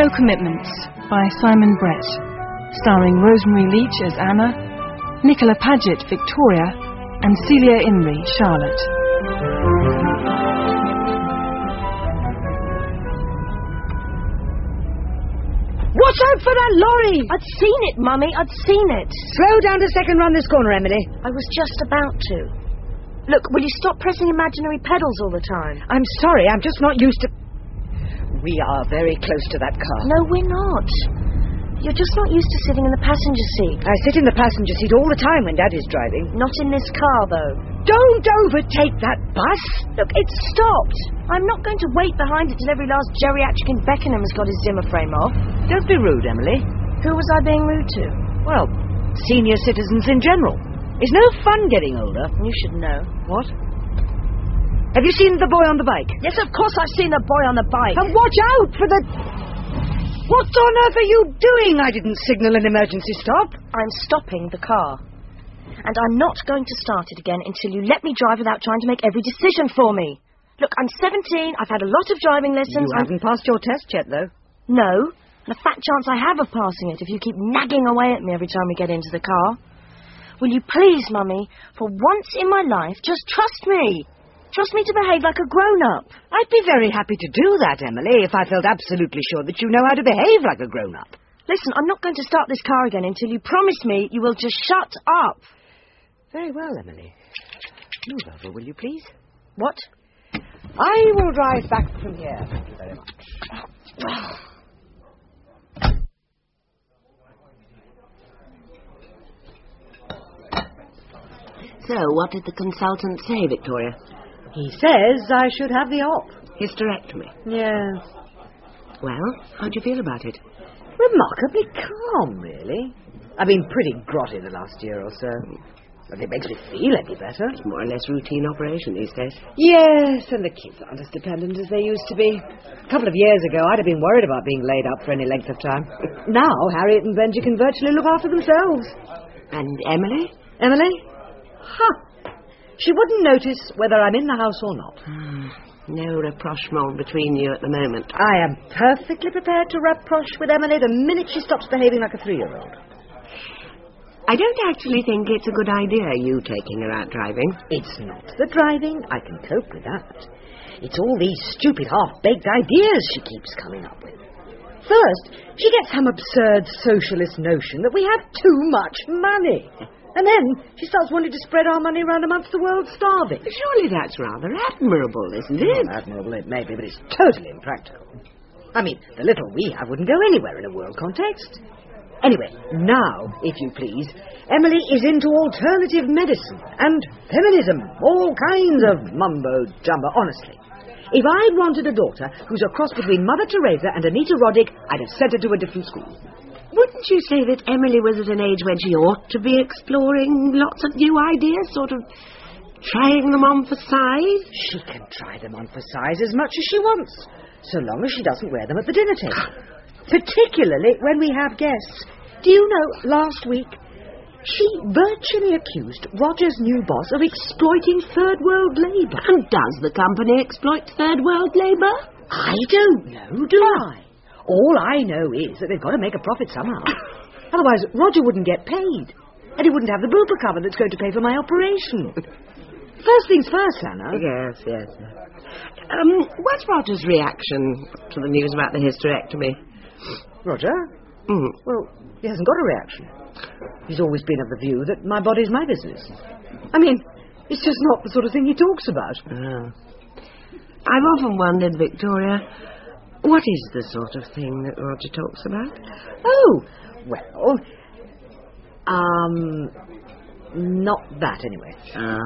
No Commitments by Simon Brett, starring Rosemary Leach as Anna, Nicola Paget, Victoria, and Celia Inry, Charlotte. Watch out for that lorry! I'd seen it, Mummy, I'd seen it. Slow down a second round this corner, Emily. I was just about to. Look, will you stop pressing imaginary pedals all the time? I'm sorry, I'm just not used to... We are very close to that car. No, we're not. You're just not used to sitting in the passenger seat. I sit in the passenger seat all the time when Daddy's driving. Not in this car, though. Don't overtake that bus! Look, it's stopped. I'm not going to wait behind it till every last geriatric in Beckenham has got his Zimmer frame off. Don't be rude, Emily. Who was I being rude to? Well, senior citizens in general. It's no fun getting older. You should know. What? Have you seen the boy on the bike? Yes, of course I've seen the boy on the bike. And watch out for the... What on earth are you doing? I didn't signal an emergency stop. I'm stopping the car. And I'm not going to start it again until you let me drive without trying to make every decision for me. Look, I'm 17, I've had a lot of driving lessons... You haven't passed your test yet, though. No, and a fat chance I have of passing it if you keep nagging away at me every time we get into the car. Will you please, Mummy, for once in my life, just trust me. Trust me to behave like a grown-up. I'd be very happy to do that, Emily, if I felt absolutely sure that you know how to behave like a grown-up. Listen, I'm not going to start this car again until you promise me you will just shut up. Very well, Emily. Move over, will you, please? What? I will drive back from here. Thank you very much. So, what did the consultant say, Victoria? He says I should have the op. Hysterectomy. Yes. Well, how do you feel about it? Remarkably calm, really. I've been pretty grotty the last year or so. But it makes me feel any better. It's more or less routine operation these days. Yes, and the kids aren't as dependent as they used to be. A couple of years ago, I'd have been worried about being laid up for any length of time. Now, Harriet and Benji can virtually look after themselves. And Emily? Emily? She wouldn't notice whether I'm in the house or not. No rapprochement between you at the moment. I am perfectly prepared to rapproche with Emily the minute she stops behaving like a 3-year-old. I don't actually think it's a good idea, you taking her out driving. It's not the driving. I can cope with that. It's all these stupid half-baked ideas she keeps coming up with. First, she gets some absurd socialist notion that we have too much money. And then she starts wanting to spread our money around amongst the world starving. Surely that's rather admirable, isn't it? Well, admirable it may be, but it's totally impractical. I mean, the little we have wouldn't go anywhere in a world context. Anyway, now, if you please, Emily is into alternative medicine and feminism, all kinds of mumbo-jumbo, honestly. If I'd wanted a daughter who's a cross between Mother Teresa and Anita Roddick, I'd have sent her to a different school. Wouldn't you say that Emily was at an age when she ought to be exploring lots of new ideas, sort of trying them on for size? She can try them on for size as much as she wants, so long as she doesn't wear them at the dinner table. Particularly when we have guests. Do you know, last week, she virtually accused Roger's new boss of exploiting third world labour. And does the company exploit third world labour? I don't know, do I? All I know is that they've got to make a profit somehow. Otherwise, Roger wouldn't get paid. And he wouldn't have the bupa cover that's going to pay for my operation. First things first, Anna. Yes. What's Roger's reaction to the news about the hysterectomy? Roger? Well, he hasn't got a reaction. He's always been of the view that my body's my business. I mean, it's just not the sort of thing he talks about. Oh. I've often wondered, Victoria, what is the sort of thing that Roger talks about? Oh, well, not that anyway.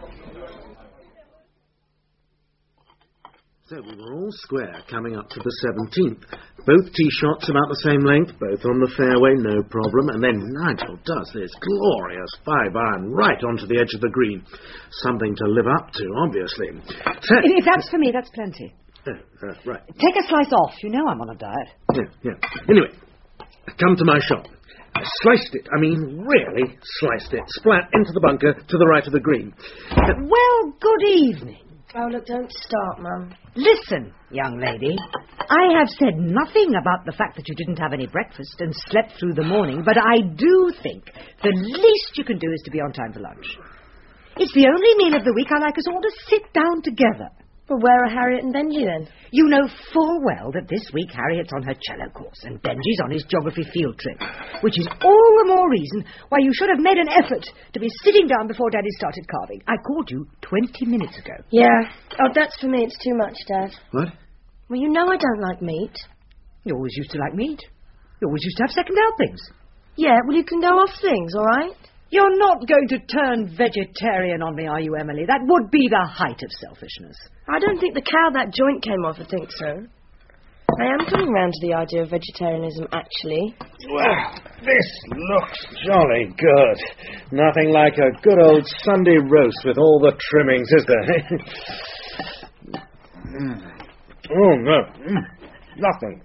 So we were all square coming up to the 17th. Both tee shots about the same length, both on the fairway, no problem. And then Nigel does this glorious 5-iron right onto the edge of the green. Something to live up to, obviously. So, if that's for me, that's plenty. Right. Take a slice off. You know I'm on a diet. Yeah. Anyway, come to my shot. I sliced it. I mean, really sliced it. Splat into the bunker to the right of the green. Well, good evening. Oh, look, don't start, Mum. Listen, young lady. I have said nothing about the fact that you didn't have any breakfast and slept through the morning, but I do think the least you can do is to be on time for lunch. It's the only meal of the week I like us all to sit down together. Well, where are Harriet and Benji, then? You know full well that this week Harriet's on her cello course and Benji's on his geography field trip, which is all the more reason why you should have made an effort to be sitting down before Daddy started carving. I called you 20 minutes ago. Yeah. Oh, that's for me. It's too much, Dad. What? Well, you know I don't like meat. You always used to like meat. You always used to have second helpings. Yeah, well, you can go off things, all right? You're not going to turn vegetarian on me, are you, Emily? That would be the height of selfishness. I don't think the cow that joint came off would think so. I am coming round to the idea of vegetarianism, actually. Well, this looks jolly good. Nothing like a good old Sunday roast with all the trimmings, is there? Oh, no. Nothing.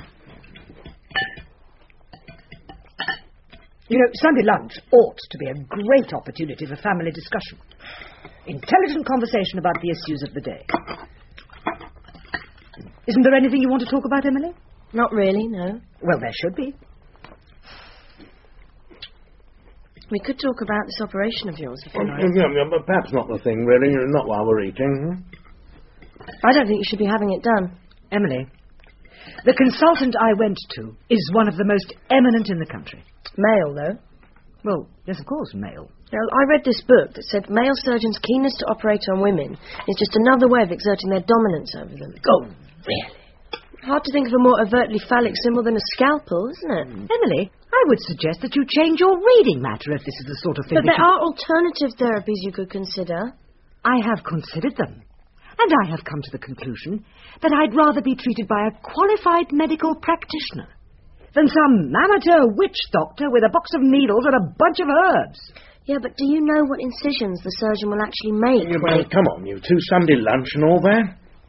You know, Sunday lunch ought to be a great opportunity for family discussion. Intelligent conversation about the issues of the day. Isn't there anything you want to talk about, Emily? Not really, no. Well, there should be. We could talk about this operation of yours, if you like. Yeah, but perhaps not the thing, really. Not while we're eating. I don't think you should be having it done. Emily, the consultant I went to is one of the most eminent in the country. Male, though. Well, yes, of course, male. Now, I read this book that said male surgeons' keenness to operate on women is just another way of exerting their dominance over them. Oh, really? Hard to think of a more overtly phallic symbol than a scalpel, isn't it? Emily, I would suggest that you change your reading matter if this is the sort of thing But there are alternative therapies you could consider. I have considered them. And I have come to the conclusion that I'd rather be treated by a qualified medical practitioner than some amateur witch doctor with a box of needles and a bunch of herbs. Yeah, but do you know what incisions the surgeon will actually make? Well, come on, you two. Sunday lunch and all that.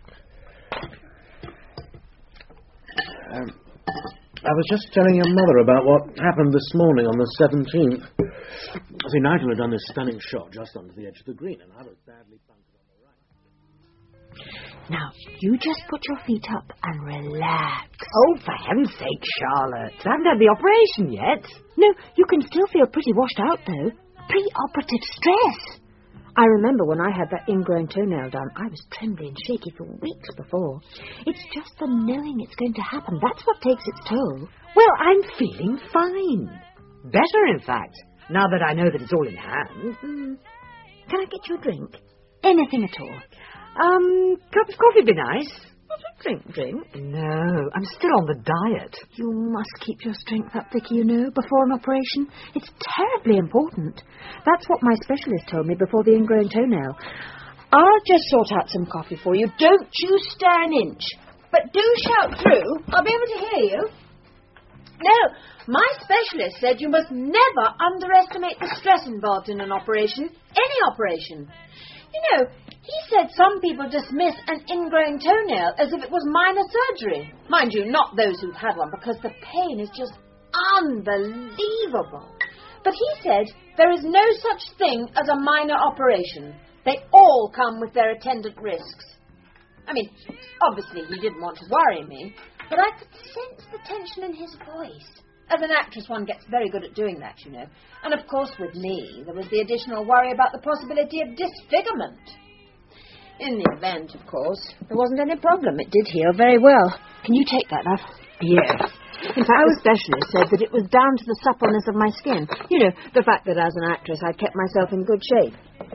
I was just telling your mother about what happened this morning on the 17th. See, Nigel had done this stunning shot just under the edge of the green, and I was badly bunkered on the right. Now, you just put your feet up and relax. Oh, for heaven's sake, Charlotte. I haven't had the operation yet. No, you can still feel pretty washed out, though. Pre-operative stress. I remember when I had that ingrown toenail done, I was trembly and shaky for weeks before. It's just the knowing it's going to happen. That's what takes its toll. Well, I'm feeling fine. Better, in fact, now that I know that it's all in hand. Can I get you a drink? Anything at all? Cup of coffee would be nice. Not a drink? No, I'm still on the diet. You must keep your strength up, Vicky, you know, before an operation. It's terribly important. That's what my specialist told me before the ingrown toenail. I'll just sort out some coffee for you. Don't you stir an inch. But do shout through. I'll be able to hear you. No, my specialist said you must never underestimate the stress involved in an operation. Any operation. You know, he said some people dismiss an ingrown toenail as if it was minor surgery. Mind you, not those who've had one, because the pain is just unbelievable. But he said there is no such thing as a minor operation. They all come with their attendant risks. I mean, obviously he didn't want to worry me, but I could sense the tension in his voice. As an actress, one gets very good at doing that, you know. And of course, with me, there was the additional worry about the possibility of disfigurement. In the event, of course, there wasn't any problem. It did heal very well. Can you take that, love? Yes. In fact, the specialist said that it was down to the suppleness of my skin. You know, the fact that as an actress I kept myself in good shape.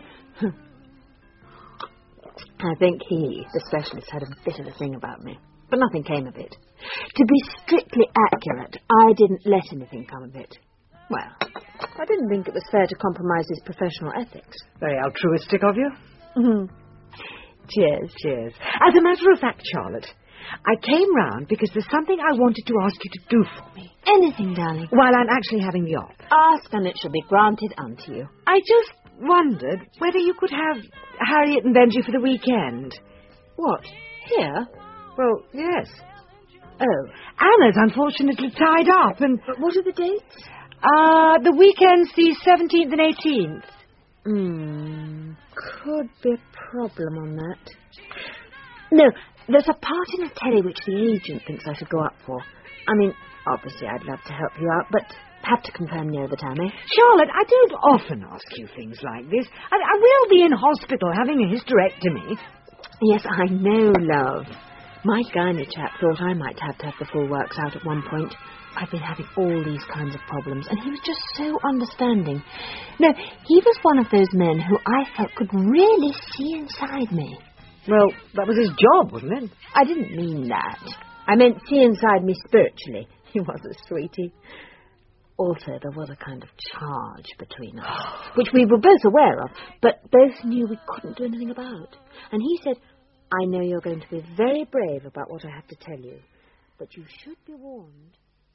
I think the specialist, had a bit of a thing about me. But nothing came of it. To be strictly accurate, I didn't let anything come of it. Well, I didn't think it was fair to compromise his professional ethics. Very altruistic of you. Cheers. Cheers. As a matter of fact, Charlotte, I came round because there's something I wanted to ask you to do for me. Anything, darling. While I'm actually having the op. Ask and it shall be granted unto you. I just wondered whether you could have Harriet and Benji for the weekend. What? Here? Well, yes. Oh. Anna's unfortunately tied up and... But what are the dates? The weekend's the 17th and 18th. Could be a problem on that. No, there's a part in the telly which the agent thinks I should go up for. I mean, obviously I'd love to help you out, but have to confirm near the time, eh? Charlotte, I don't often ask you things like this. I will be in hospital having a hysterectomy. Yes, I know, love. My gynae chap thought I might have to have the full works out at one point. I've been having all these kinds of problems, and he was just so understanding. No, he was one of those men who I felt could really see inside me. Well, that was his job, wasn't it? I didn't mean that. I meant see inside me spiritually. He was a sweetie. Also, there was a kind of charge between us, which we were both aware of, but both knew we couldn't do anything about. And he said, I know you're going to be very brave about what I have to tell you, but you should be warned.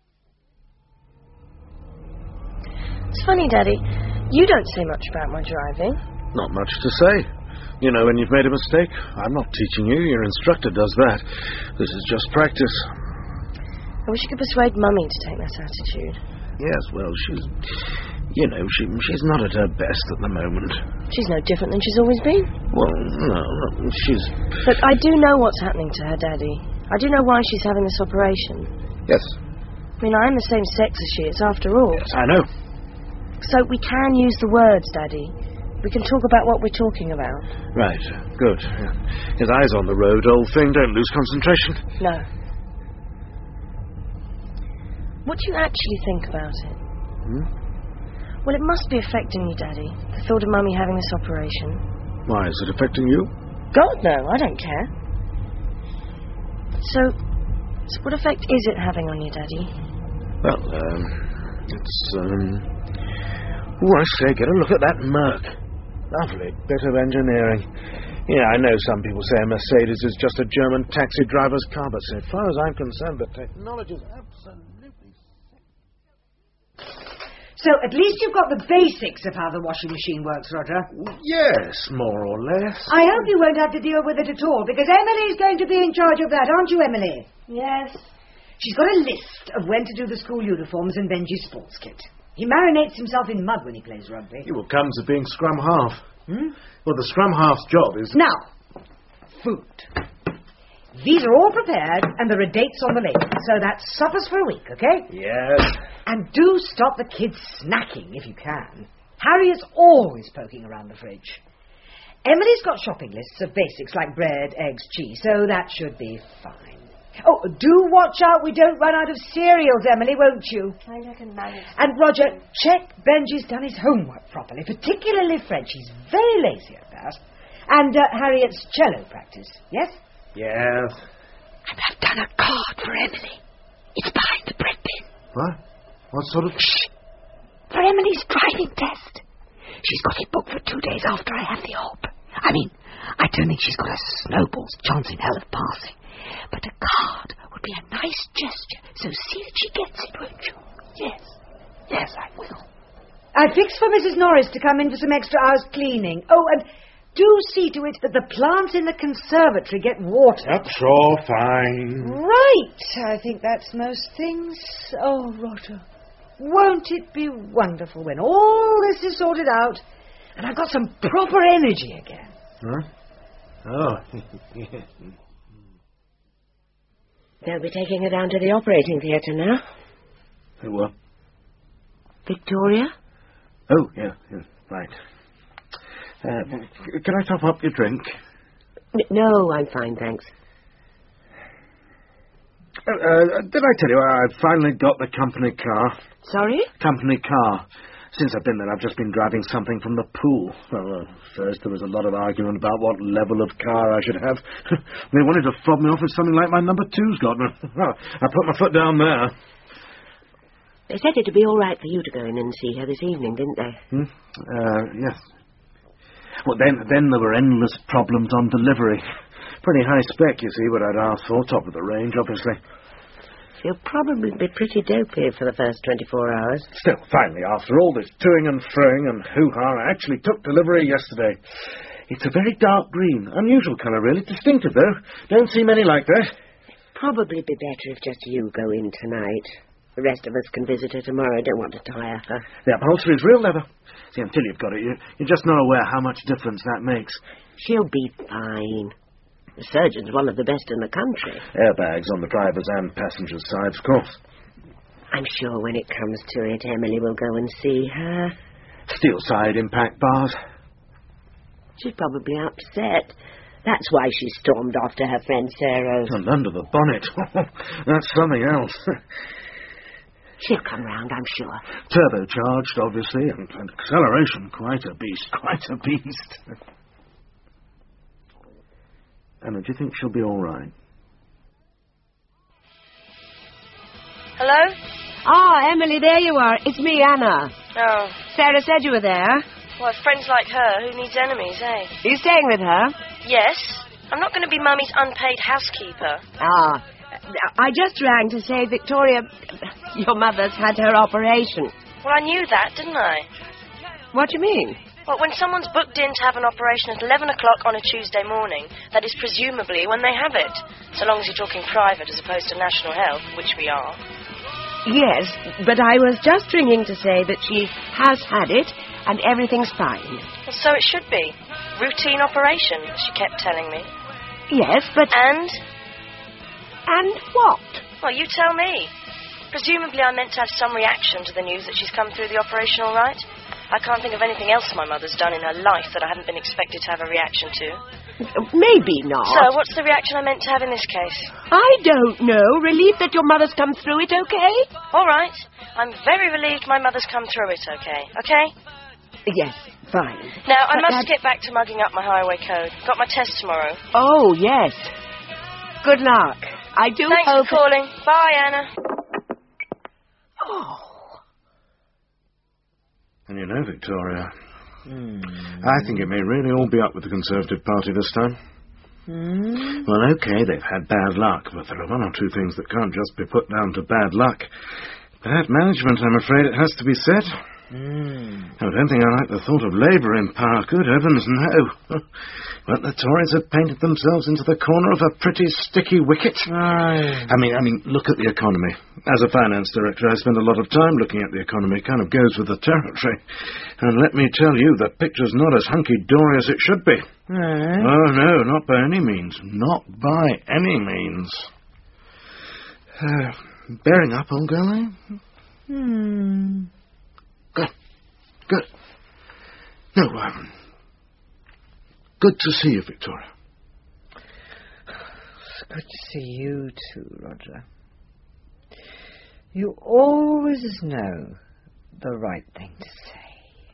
It's funny, Daddy. You don't say much about my driving. Not much to say. You know when you've made a mistake. I'm not teaching you. Your instructor does that. This is just practice. I wish you could persuade Mummy to take that attitude. Yes, well, she's not at her best at the moment. She's no different than she's always been. Well, no, she's... But I do know what's happening to her, Daddy. I do know why she's having this operation. Yes. I mean, I'm the same sex as she is, after all. Yes, I know. So we can use the words, Daddy. We can talk about what we're talking about. Right, good. His eyes on the road, old thing. Don't lose concentration. No. What do you actually think about it? Well, it must be affecting you, Daddy. The thought of Mummy having this operation. Why, is it affecting you? God, no, I don't care. So what effect is it having on you, Daddy? Well, it's, I say, get a look at that Merc. Lovely bit of engineering. Yeah, I know some people say a Mercedes is just a German taxi driver's car, but so far as I'm concerned, the technology's absolutely... So at least you've got the basics of how the washing machine works, Roger. Yes, more or less. I hope you won't have to deal with it at all, because Emily's going to be in charge of that, aren't you, Emily? Yes. She's got a list of when to do the school uniforms and Benji's sports kit. He marinates himself in mud when he plays rugby. He will come to being scrum half. Well, the scrum half's job is... Now, food. These are all prepared, and there are dates on the label, so that's suppers for a week, okay? Yes. And do stop the kids snacking, if you can. Harriet's always poking around the fridge. Emily's got shopping lists of basics like bread, eggs, cheese, so that should be fine. Oh, do watch out we don't run out of cereals, Emily, won't you? I can manage. And, Roger, check Benji's done his homework properly, particularly French. He's very lazy at that. And Harriet's cello practice, yes? Yes. And I've done a card for Emily. It's behind the bread bin. What? What sort of... Shh! For Emily's driving test. She's got it booked for 2 days after I have the op. I mean, I don't think she's got a snowball's chance in hell of passing. But a card would be a nice gesture, so see that she gets it, won't you? Yes. Yes, I will. I fixed for Mrs. Norris to come in for some extra hours cleaning. Oh, and... do see to it that the plants in the conservatory get water. Yep, sure, fine. Right. I think that's most things. Oh, Roger, won't it be wonderful when all this is sorted out and I've got some proper energy again? Huh? Oh. They'll be taking her down to the operating theatre now. Who what? Victoria? Oh, yeah, right. Can I top up your drink? No, I'm fine, thanks. Did I tell you I finally got the company car? Sorry? Company car. Since I've been there, I've just been driving something from the pool. Well, first there was a lot of argument about what level of car I should have. They wanted to fob me off with something like my number 2's got. Well, I put my foot down there. They said it'd be all right for you to go in and see her this evening, didn't they? Yes. Well, then there were endless problems on delivery. Pretty high spec, you see, what I'd asked for. Top of the range, obviously. You'll probably be pretty dopey for the first 24 hours. Still, finally, after all this toing and froing and hoo-ha, I actually took delivery yesterday. It's a very dark green. Unusual colour, really. Distinctive, though. Don't see many like that. It'd probably be better if just you go in tonight. The rest of us can visit her tomorrow. I don't want to tire her. The upholstery's real leather. See, until you've got it, you're just not aware how much difference that makes. She'll be fine. The surgeon's one of the best in the country. Airbags on the driver's and passenger's sides, of course. I'm sure when it comes to it, Emily will go and see her. Steel side impact bars. She's probably upset. That's why she stormed off to her friend Sarah's. And under the bonnet. That's something else. She'll come round, I'm sure. Turbocharged, obviously, and acceleration, quite a beast. Anna, do you think she'll be all right? Hello? Ah, Emily, there you are. It's me, Anna. Oh. Sarah said you were there. Well, friends like her, who needs enemies, eh? Are you staying with her? Yes. I'm not going to be Mummy's unpaid housekeeper. Ah, I just rang to say Victoria, your mother's had her operation. Well, I knew that, didn't I? What do you mean? Well, when someone's booked in to have an operation at 11 o'clock on a Tuesday morning, that is presumably when they have it. So long as you're talking private as opposed to national health, which we are. Yes, but I was just ringing to say that she has had it and everything's fine. Well, so it should be. Routine operation, she kept telling me. Yes, but... And? And what? Well, you tell me. Presumably I'm meant to have some reaction to the news that she's come through the operation all right. I can't think of anything else my mother's done in her life that I haven't been expected to have a reaction to. Maybe not. So, what's the reaction I meant to have in this case? I don't know. Relieved that your mother's come through it okay? All right. I'm very relieved my mother's come through it okay. Okay? Yes, fine. Now, I must get back to mugging up my highway code. Got my test tomorrow. Oh, yes. Good luck. I do Thanks hope... for calling. Bye, Anna. Oh. And you know, Victoria, I think it may really all be up with the Conservative Party this time. Well, OK, they've had bad luck, but there are one or two things that can't just be put down to bad luck. Bad management, I'm afraid it has to be said. I don't think I like the thought of Labour in power. Good heavens, no. But the Tories have painted themselves into the corner of a pretty sticky wicket. I mean, look at the economy. As a finance director, I spend a lot of time looking at the economy. It kind of goes with the territory. And let me tell you, the picture's not as hunky-dory as it should be. Oh, no, not by any means. Not by any means. Bearing up, old girl, eh? Good. No, good to see you, Victoria. It's good to see you too, Roger. You always know the right thing to say.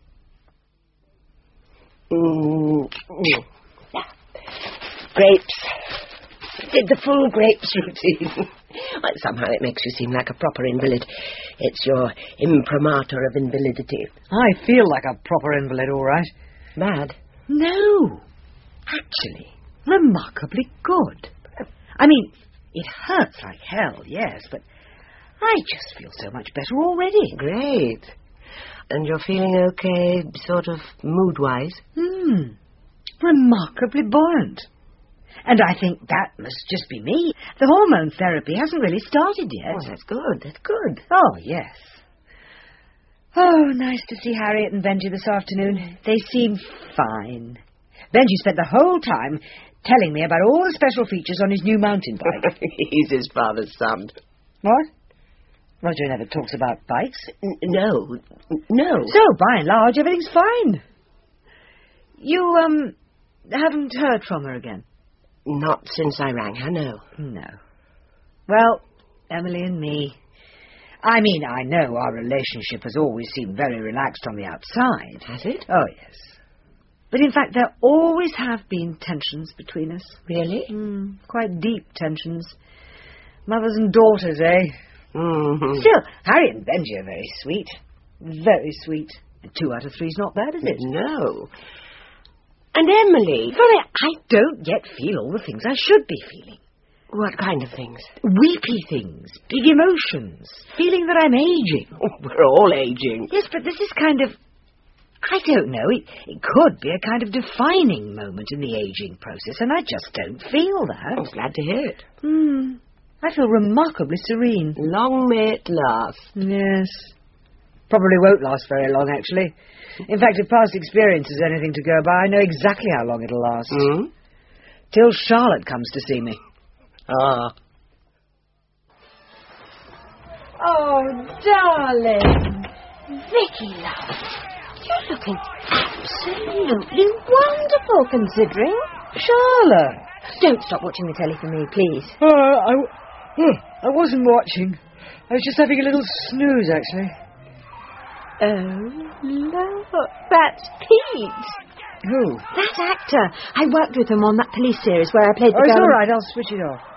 Grapes. Did the full grapes routine. Well, somehow it makes you seem like a proper invalid. It's your imprimatur of invalidity. I feel like a proper invalid, all right. Mad? No. Actually, remarkably good. I mean, it hurts like hell, yes, but I just feel so much better already. Great. And you're feeling okay, sort of mood-wise? Remarkably buoyant. And I think that must just be me. The hormone therapy hasn't really started yet. Oh, that's good. Oh, yes. Oh, nice to see Harriet and Benji this afternoon. They seem fine. Benji spent the whole time telling me about all the special features on his new mountain bike. He's his father's son. What? Roger never talks about bikes. No. So, by and large, everything's fine. You, haven't heard from her again? Not since I rang her, no. No. Well, Emily and me... I mean, I know our relationship has always seemed very relaxed on the outside. Has it? Oh, yes. But in fact, there always have been tensions between us. Really? Quite deep tensions. Mothers and daughters, eh? Mm-hmm. Still, Harriet and Benji are very sweet. Very sweet. And 2 out of 3's not bad, is it? No. And Emily... But I don't yet feel all the things I should be feeling. What kind of things? Weepy things. Big emotions. Feeling that I'm aging. Oh, we're all aging. Yes, but this is kind of... I don't know. It could be a kind of defining moment in the aging process, and I just don't feel that. I'm glad to hear it. I feel remarkably serene. Long may it last. Yes. Probably won't last very long, actually. In fact, if past experience is anything to go by, I know exactly how long it'll last. Till Charlotte comes to see me. Ah. Oh, darling. Vicky, love. You're looking absolutely wonderful, considering. Charlotte! Don't stop watching the telly for me, please. I wasn't watching. I was just having a little snooze, actually. Oh, look, that's Pete. Who? That actor. I worked with him on that police series where I played the Oh, it's girl. all right. I'll switch it off.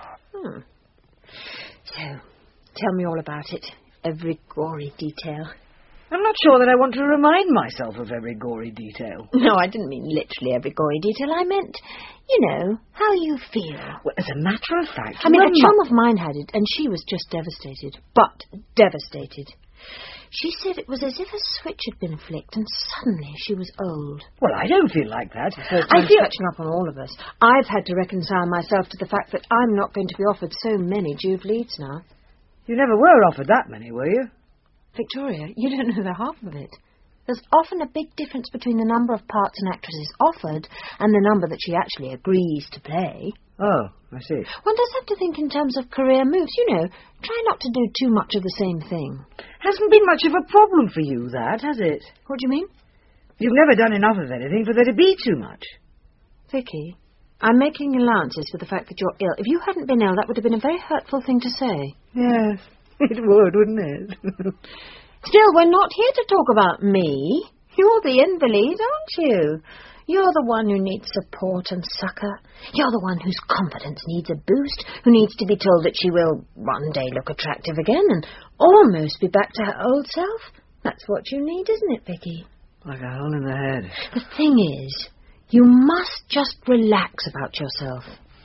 So, tell me all about it. Every gory detail. I'm not sure that I want to remind myself of every gory detail. No, I didn't mean literally every gory detail. I meant, how you feel. Well, as a matter of fact... I mean, a chum of mine had it, and she was just devastated. But devastated. She said it was as if a switch had been flicked, and suddenly she was old. Well, I don't feel like that. I feel catching up on all of us. I've had to reconcile myself to the fact that I'm not going to be offered so many Juve leads now. You never were offered that many, were you? Victoria, you don't know the half of it. There's often a big difference between the number of parts an actress is offered and the number that she actually agrees to play. Oh, I see. One does have to think in terms of career moves. Try not to do too much of the same thing. Hasn't been much of a problem for you, that, has it? What do you mean? You've never done enough of anything for there to be too much. Vicky, I'm making allowances for the fact that you're ill. If you hadn't been ill, that would have been a very hurtful thing to say. Yes, it would, wouldn't it? Still, we're not here to talk about me. You're the invalid, aren't you? You're the one who needs support and succour. You're the one whose confidence needs a boost, who needs to be told that she will one day look attractive again and almost be back to her old self. That's what you need, isn't it, Vicky? Like a hole in the head. The thing is, you must just relax about yourself.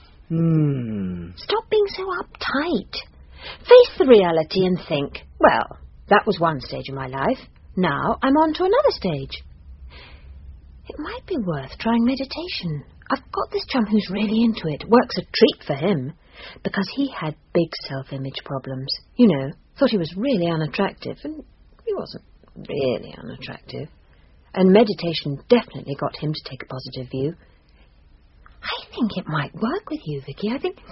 Stop being so uptight. Face the reality and think, well, that was one stage of my life. Now I'm on to another stage. It might be worth trying meditation. I've got this chum who's really into it. Work's a treat for him. Because he had big self-image problems. Thought he was really unattractive. And he wasn't really unattractive. And meditation definitely got him to take a positive view. I think it might work with you, Vicky. I think...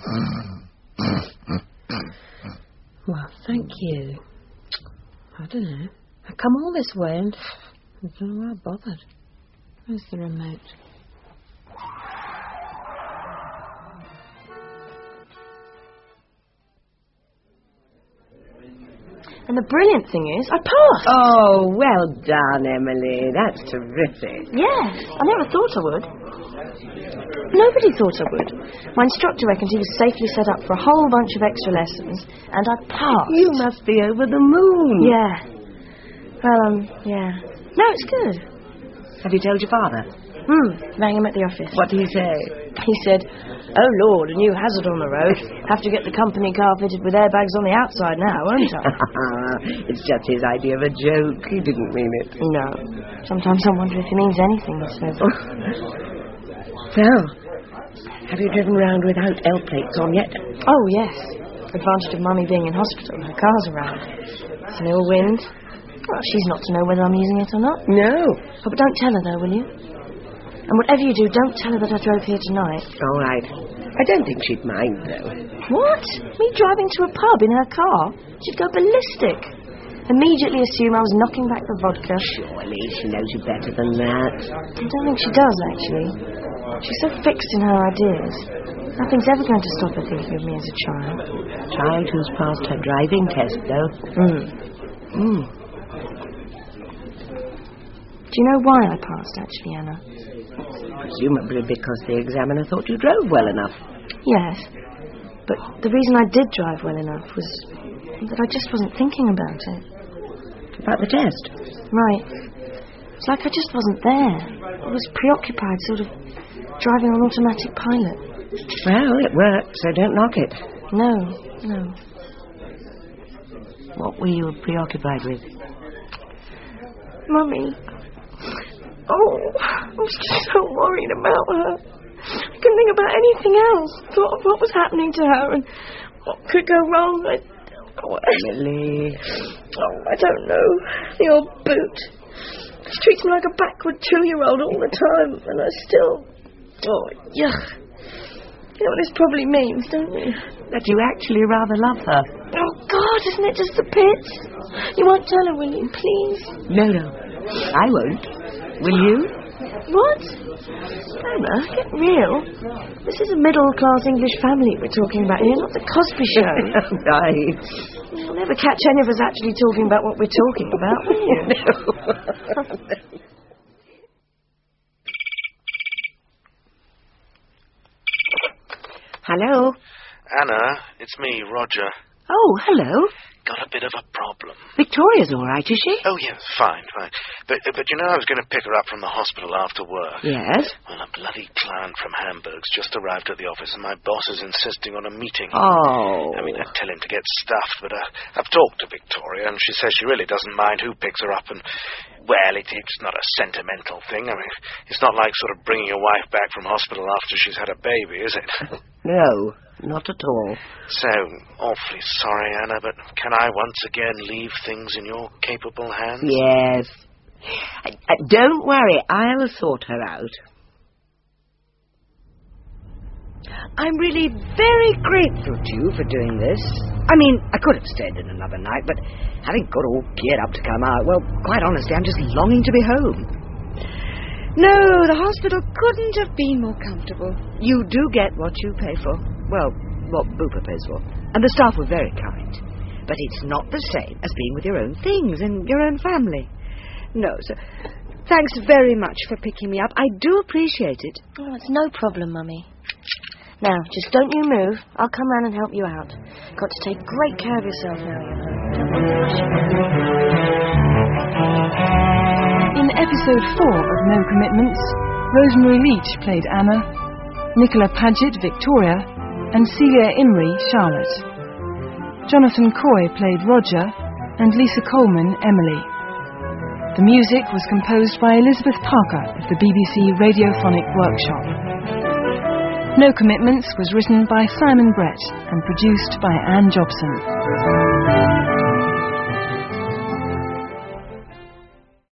Well, thank you. I don't know. I come all this way and I don't know why I bothered. Where's the remote? And the brilliant thing is, I passed. Oh, well done, Emily. That's terrific. Yes, I never thought I would. Nobody thought I would. My instructor reckoned he was safely set up for a whole bunch of extra lessons, and I passed. You must be over the moon. Yeah. Well, yeah. No, it's good. Have you told your father? Rang him at the office. What did he say? He said, "Oh, Lord, a new hazard on the road. Have to get the company car fitted with airbags on the outside now, won't I?" It's just his idea of a joke. He didn't mean it. No. Sometimes I wonder if he means anything he says. So, have you driven round without L plates on yet? Oh, yes. Advantage of Mummy being in hospital. Her car's around. It's an ill wind. Well, she's not to know whether I'm using it or not. No. Oh, but don't tell her, though, will you? And whatever you do, don't tell her that I drove here tonight. All right. I don't think she'd mind, though. What? Me driving to a pub in her car? She'd go ballistic. Immediately assume I was knocking back the vodka. Surely she knows you better than that. I don't think she does, actually. She's so fixed in her ideas. Nothing's ever going to stop her thinking of me as a child. Child who's passed her driving test, though. Do you know why I passed, actually, Anna? Presumably because the examiner thought you drove well enough. Yes. But the reason I did drive well enough was that I just wasn't thinking about it. About the test? Right. It's like I just wasn't there. I was preoccupied, sort of driving on automatic pilot. Well, it worked, so don't knock it. No. What were you preoccupied with? Mummy. Oh, I was just so worried about her. I couldn't think about anything else. Thought of what was happening to her and What could go wrong? Emily. I don't know. The old boot. She treats me like a backward 2-year-old all the time, and I still... Oh, yuck. You know what this probably means, don't you? That you actually rather love her. Oh, God, isn't it just the pits? You won't tell her, will you, please? No, I won't. Will you? What? Anna, get real. This is a middle-class English family we're talking about here, not the Cosby Show. Right. You'll never catch any of us actually talking about what we're talking about, will you? No. Hello? Anna, it's me, Roger. Oh, hello. Got a bit of a problem. Victoria's all right, is she? Oh, yes, fine. But you know I was going to pick her up from the hospital after work. Yes? Well, a bloody client from Hamburg's just arrived at the office, and my boss is insisting on a meeting. Oh. I mean, I tell him to get stuffed, but I've talked to Victoria, and she says she really doesn't mind who picks her up, and, well, it's not a sentimental thing. I mean, it's not like sort of bringing your wife back from hospital after she's had a baby, is it? No, not at all. So, awfully sorry, Anna, but can I once again leave things in your capable hands? Yes. Don't worry, I'll sort her out. I'm really very grateful to you for doing this. I mean, I could have stayed in another night, but having got all geared up to come out, well, quite honestly, I'm just longing to be home. No, the hospital couldn't have been more comfortable. You do get what you pay for. Well, what Bupa pays for. And the staff were very kind. But it's not the same as being with your own things and your own family. No, so thanks very much for picking me up. I do appreciate it. Oh, it's no problem, Mummy. Now, just don't you move. I'll come round and help you out. Got to take great care of yourself now, you know. Don't want to rush you. In episode 4 of No Commitments, Rosemary Leach played Anna, Nicola Paget, Victoria, and Celia Imrie, Charlotte. Jonathan Coy played Roger, and Lisa Coleman, Emily. The music was composed by Elizabeth Parker of the BBC Radiophonic Workshop. No Commitments was written by Simon Brett and produced by Anne Jobson.